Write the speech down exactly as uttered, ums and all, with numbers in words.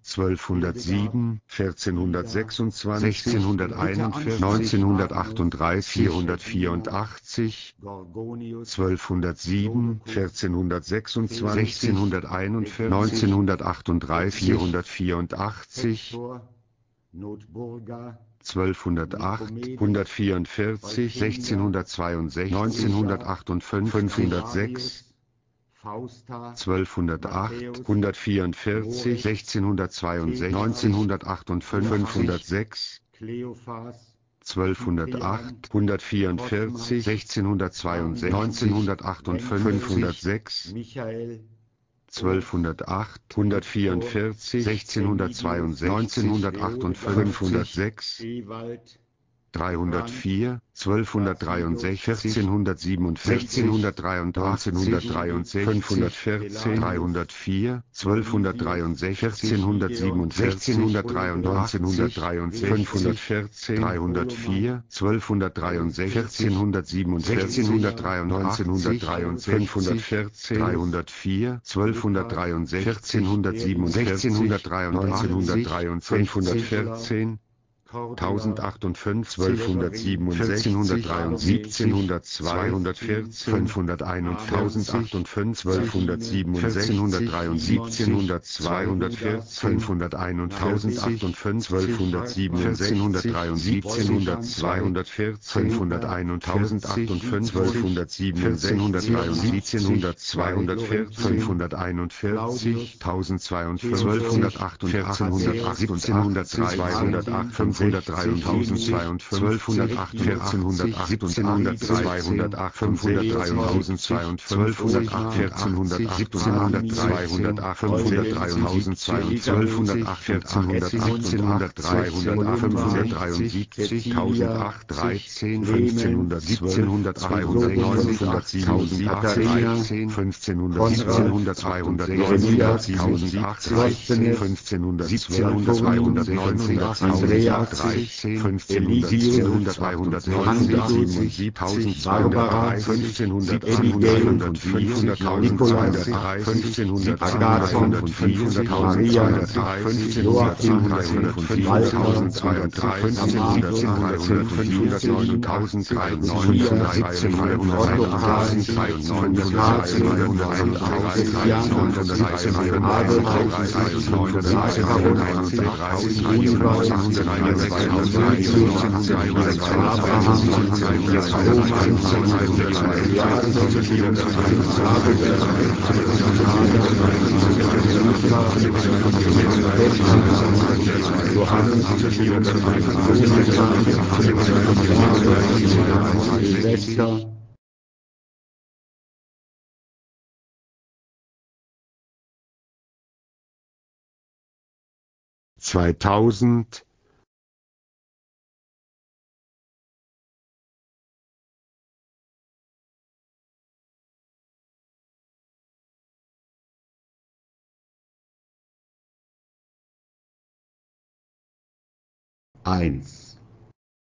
zwölfhundertsieben, vierzehnhundertsechsundzwanzig, sechzehnhunderteinundvierzig, neunzehnhundertachtunddreißig, vierhundertvierundachtzig, zwölfhundertsieben, vierzehnhundertsechsundzwanzig, sechzehnhunderteinundvierzig, neunzehnhundertachtunddreißig, vierhundertvierundachtzig, zwölfhundertacht, hundertvierundvierzig, sechzehnhundertzweiundsechzig, neunzehnhundertachtundfünfzig, fünfhundertsechs, zwölfhundertacht, hundertvierundvierzig, sechzehnhundertzweiundsechzig, neunzehnhundertachtundfünfzig, fünfhundertsechs, zwölfhundertacht, hundertvierundvierzig, sechzehnhundertzweiundsechzig, neunzehnhundertachtundfünfzig, fünfhundertsechs, zwölfhundertacht, hundertvierundvierzig, sechzehnhundertzweiundsechzig, neunzehnhundertachtundfünfzig, fünfhundertsechs, dreihundertvier, zwölfhundertdreiundsechzig, vierzehnhundertsiebenundvierzig, sechzehnhundertdreiundachtzig, neunzehnhundertdreiundsechzig, fünfhundertvierzehn, dreihundertvier, zwölfhundertdreiundsechzig, vierzehnhundertsiebenundvierzig, sechzehnhundertdreiundachtzig, neunzehnhundertdreiundsechzig, fünfhundertvierzehn, dreihundertvier, zwölfhundertdreiundsechzig, vierzehnhundertsiebenundvierzig, sechzehnhundertdreiundachtzig, neunzehnhundertdreiundsechzig, fünfhundertvierzehn, dreihundertvier, zwölfhundertdreiundsechzig, vierzehntausendsiebenundsechzig, sechzehnhundertdreiundachtzig, neunzehnhundertdreiundsechzig, fünfhundertvierzehn, tausendachtundsechzig, zwölfhundertsiebenundsechzig, vierzehnhundertdreiundachtzig, zweihundertvierzehn, fünfhunderteinundvierzig, zwölfhundertsiebenundsechzig, vierzehnhundertdreiundsiebzig, zweihundertvierzehn, fünfhunderteinundvierzig, zwölfhundertsiebenundsechzig, zweihundertvierzehn, fünfhunderteinundvierzig, zwölfhundertsiebenundsechzig, zweihundertvierzehn, fünfhunderteinundvierzig, tausendzweiundvierzig, zwölfhundertachtundachtzig, siebzehnhundertdreißig, fünfhundertdreiundachtzig, zwölfhundertachtundachtzig, siebzehnhundertachtundachtzig, zweihundertacht, fünfhundertdreiundzweiundachtzig, vierzehnhundertachtundachtzig, fünfhundertdreiundzweiundsiebzig, zwölfhundertachtundachtzig, fünfhundertdreiundsiebzig, tausendacht, dreizehn, fünfzehnhundertsiebzehn, zweihundertneunundachtzig, fünfzehnhundertsiebzehn, fünfzehnhundert, zweihundertneunundachtzig, tausendachtzig, fünfzehnhundertsiebzehn, zweihundertneunundachtzig, fünfzehnhundert, zweihundertneunundachtzig, tausendzweihundertdreißig, fünfzehnhundert, fünfzehnhundertdreißig, fünfzehnhundertvierzig, fünfzehnhundertdreißig, zweitausend, eins.